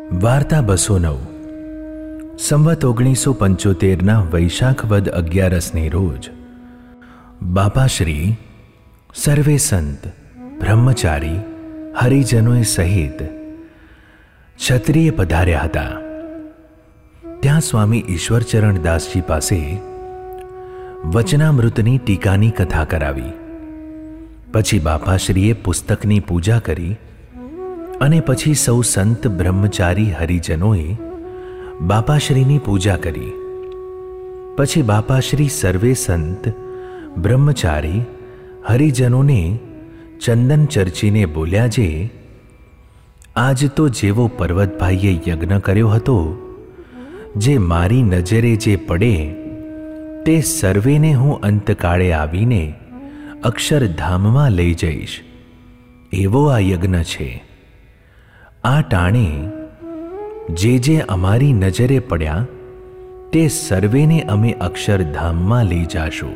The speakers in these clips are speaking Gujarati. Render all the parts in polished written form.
વાર્તા 209 સંવત 1975 વૈશાખ વદ 11 રોજ બાપાશ્રી સર્વે સંત બ્રહ્મચારી હરિજનોએ સહિત છત્રીએ પધાર્યા હતા. ત્યાં સ્વામી ઈશ્વરચરણ દાસજી પાસે વચનામૃતની ટીકાની કથા કરાવી. પછી બાપાશ્રીએ પુસ્તકની પૂજા કરી અને પછી સૌ સંત બ્રહ્મચારી હરિજનોએ બાપાશ્રીની પૂજા કરી. પછી બાપાશ્રી સર્વે સંત બ્રહ્મચારી હરિજનોને ચંદન ચર્ચીને બોલ્યા, જે આજ તો જેવો પર્વતભાઈએ યજ્ઞ કર્યો હતો, જે મારી નજરે જે પડે તે સર્વેને હું અંતકાળે આવીને અક્ષરધામમાં લઈ જઈશ, એવો આ યજ્ઞ છે. આ ટાણે જે અમારી નજરે પડ્યા તે સર્વેને અમે અક્ષરધામમાં લઈ જાશું.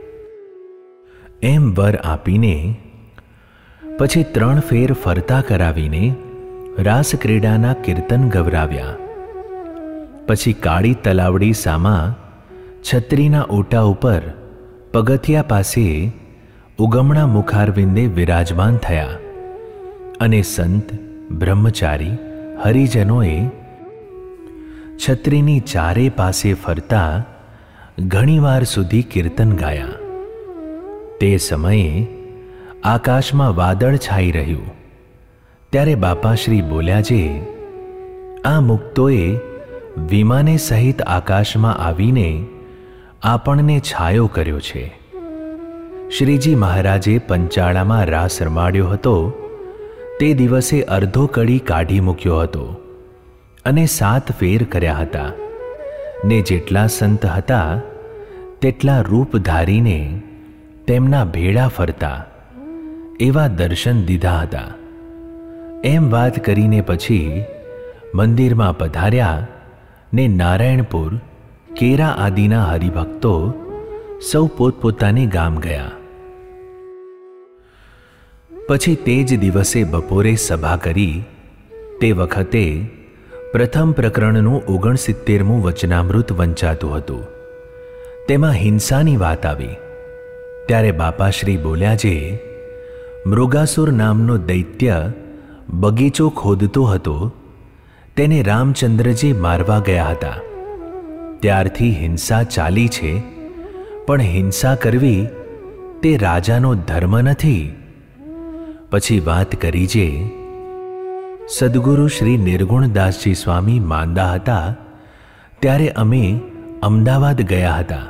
એમ વર આપીને પછી 3 ફેર ફરતા કરાવીને રાસક્રીડાના કીર્તન ગવરાવ્યા. પછી કાળી તલાવડી સામા છત્રીના ઓટા ઉપર પગથિયા પાસે ઉગમણા મુખારવિંદે વિરાજમાન થયા અને સંત બ્રહ્મચારી હરિજનોએ છત્રીની ચારે પાસે ફરતા ઘણીવાર સુધી કીર્તન ગાયા. તે સમયે આકાશમાં વાદળ છાઈ રહ્યું. ત્યારે બાપાશ્રી બોલ્યા, જે આ મુક્તોએ વિમાને સહિત આકાશમાં આવીને આપણને છાયો કર્યો છે. શ્રીજી મહારાજે પંચાળામાં રાસ રમાડ્યો હતો તે દિવસે અર્ધો કડી કાઢી મૂક્યો હતો અને 7 ફેર કર્યા હતા, ને જેટલા સંત હતા તેટલા રૂપ ધારીને તેમના ભેળા ફરતા એવા દર્શન દીધા હતા. એમ વાત કરીને પછી મંદિરમાં પધાર્યા ને નારાયણપુર, કેરા આદિના હરિભક્તો સૌ પોતપોતાને ગામ ગયા. પછી તે જ દિવસે બપોરે સભા કરી. તે વખતે પ્રથમ પ્રકરણનું 69મું વચનામૃત વંચાતું હતું. તેમાં હિંસાની વાત આવી. ત્યારે બાપાશ્રી બોલ્યા, જે મૃગાસુર નામનો દૈત્ય બગીચો ખોદતો હતો તેને રામચંદ્રજી મારવા ગયા હતા. ત્યારથી હિંસા ચાલી છે, પણ હિંસા કરવી તે રાજાનો ધર્મ નથી. પછી વાત કરી, જે સદગુરુ શ્રી નિર્ગુણદાસજી સ્વામી માંદા હતા ત્યારે અમે અમદાવાદ ગયા હતા.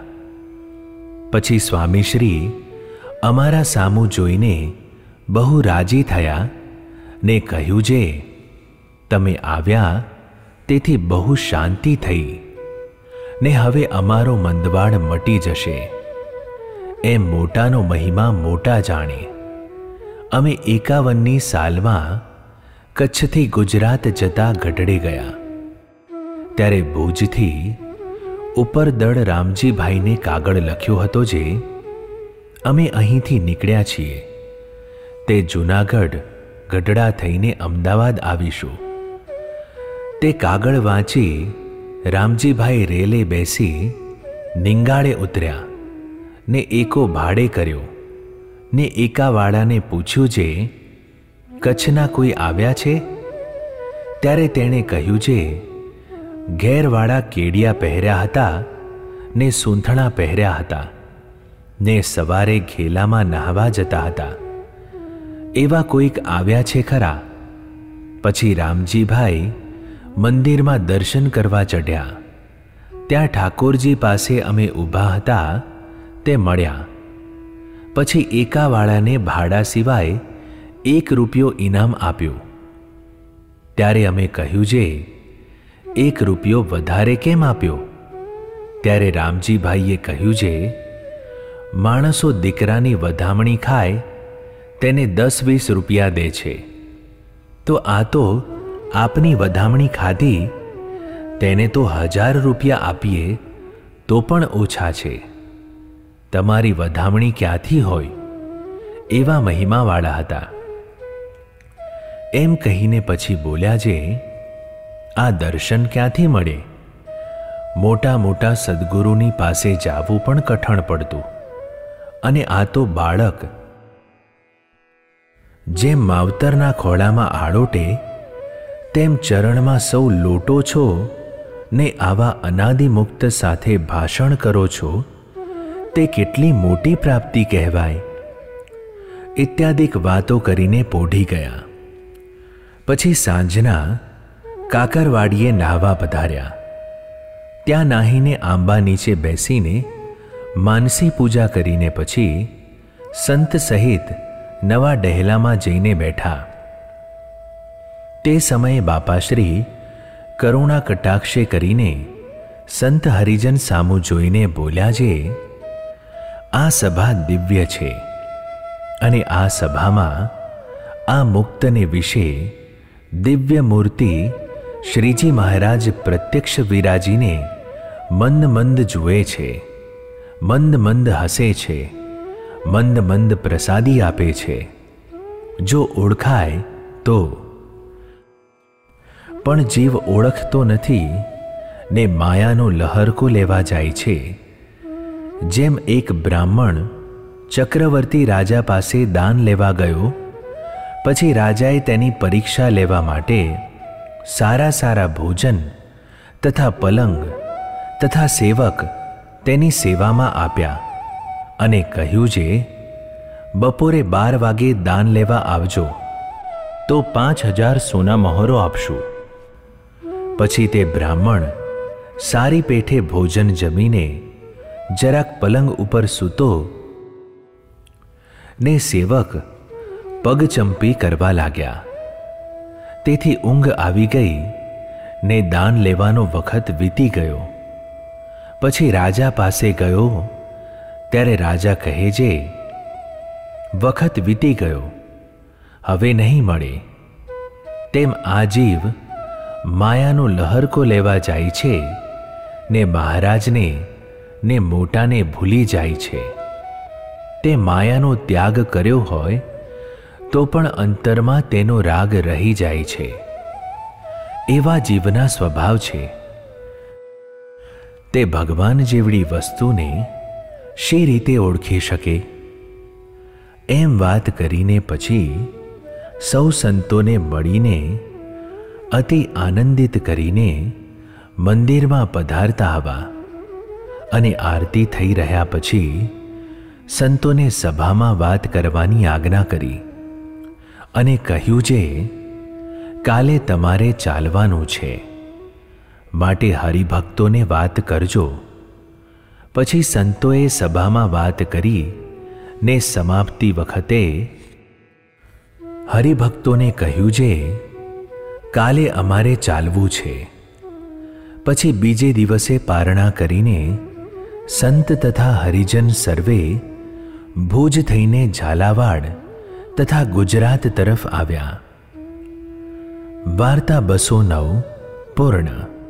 પછી સ્વામીશ્રી અમારા સામું જોઈને બહુ રાજી થયા ને કહ્યું, જે તમે આવ્યા તેથી બહુ શાંતિ થઈ ને હવે અમારો મંદવાડ મટી જશે. એમ મોટાનો મહિમા મોટા જાણે. અમે 51ની સાલમાં કચ્છથી ગુજરાત જતા ગઢડે ગયા. ત્યારે ભુજથી ઉપરદળ રામજીભાઈને કાગળ લખ્યો હતો, જે અમે અહીંથી નીકળ્યા છીએ, તે જૂનાગઢ ગઢડા થઈને અમદાવાદ આવીશું. તે કાગળ વાંચી રામજીભાઈ રેલે બેસી નિંગાળે ઉતર્યા ને એકો ભાડે કર્યો ને એકાવાળાને પૂછ્યું, જે કચ્છના કોઈ આવ્યા છે? ત્યારે તેણે કહ્યું, જે ઘેરવાળા કેડિયા પહેર્યા હતા ને સૂંથણા પહેર્યા હતા ને સવારે ઘેલામાં નહાવા જતા હતા, એવા કોઈક આવ્યા છે ખરા? પછી રામજીભાઈ મંદિરમાં દર્શન કરવા ચઢ્યા. ત્યાં ઠાકોરજી પાસે અમે ઊભા હતા તે મળ્યા. પછી એકાવાળાને ભાડા સિવાય 1 રૂપિયો ઇનામ આપ્યું. ત્યારે અમે કહ્યું, જે 1 રૂપિયો વધારે કેમ આપ્યો? ત્યારે રામજીભાઈએ કહ્યું, જે માણસો દીકરાની વધામણી ખાય તેને 10-20 રૂપિયા દે છે, તો આ તો આપની વધામણી ખાધી તેને તો 1000 રૂપિયા આપીએ તો પણ ઓછા છે. તમારી વધામણી ક્યાંથી હોય? એવા મહિમાવાળા હતા. એમ કહીને પછી બોલ્યા, જે આ દર્શન ક્યાંથી મળે? મોટા મોટા સદ્ગુરુની પાસે જાવું પણ કઠણ પડતું, અને આ તો બાળક. જેમ માવતરના ખોળામાં આડોટે, તેમ ચરણમાં સૌ લોટો છો ને આવા અનાદિમુક્ત સાથે ભાષણ કરો છો, તે કેટલી મોટી પ્રાપ્તિ કહેવાય. ઇત્યાદિક વાતો કરીને પોઢી ગયા. પછી સાંજના કાકરવાડીએ નાહવા પધાર્યા. ત્યાં નાહીને આંબા નીચે બેસીને માનસી પૂજા કરીને પછી સંત સહિત નવા ડહેલામાં જઈને બેઠા. તે સમયે બાપાશ્રી કરુણા કટાક્ષે કરીને સંત હરિજન સામું જોઈને બોલ્યા છે, આ સભા દિવ્ય છે, અને આ સભામાં આ મુક્તને વિશે દિવ્ય મૂર્તિ શ્રીજી મહારાજ પ્રત્યક્ષ વિરાજીને મંદ મંદ જુએ છે, મંદ મંદ હસે છે, મંદ મંદ પ્રસાદી આપે છે. જો ઓળખાય તો. પણ જીવ ઓળખતો નથી ને માયાનો લહરકો લેવા જાય છે. જેમ એક બ્રાહ્મણ ચક્રવર્તી રાજા પાસે દાન લેવા ગયો, પછી રાજાએ તેની પરીક્ષા લેવા માટે સારા સારા ભોજન તથા પલંગ તથા સેવક તેની સેવામાં આપ્યા અને કહ્યું છે, બપોરે 12 વાગે દાન લેવા આવજો તો 5000 સોના મહોરો આપશું. પછી તે બ્રાહ્મણ સારી પેઠે ભોજન જમીને જરાક પલંગ ઉપર સૂતો ને સેવક પગચંપી કરવા લાગ્યા. તેથી ઊંઘ આવી ગઈ ને દાન લેવાનો વખત વીતી ગયો. પછી રાજા પાસે ગયો ત્યારે રાજા કહે છે, વખત વીતી ગયો, હવે નહીં મળે. તેમ આ જીવ માયાનો લહરકો લેવા જાય છે ને મહારાજને ને મોટાને ભૂલી જાય છે. તે માયાનો ત્યાગ કર્યો હોય તો પણ અંતરમાં તેનો રાગ રહી જાય છે. એવા જીવના સ્વભાવ છે. તે ભગવાન જેવડી વસ્તુને શી રીતે ઓળખી શકે? એમ વાત કરીને પછી સૌ સંતોને મળીને અતિ આનંદિત કરીને મંદિરમાં પધારતા આવ્યા અને આરતી થઈ રહ્યા પછી સંતોને સભામાં વાત કરવાની આજ્ઞા કરી અને કહ્યું છે, કાલે તમારે ચાલવાનું છે, માટે હરિભક્તોને વાત કરજો. પછી સંતોએ સભામાં વાત કરી ને સમાપ્તિ વખતે હરિભક્તોને કહ્યું છે, કાલે અમારે ચાલવું છે. પછી બીજે દિવસે પારણા કરીને સંત તથા હરિજન સર્વે ભુજ થઈને ઝાલાવાડ તથા ગુજરાત તરફ આવ્યા. વાર્તા 209 પૂર્ણ.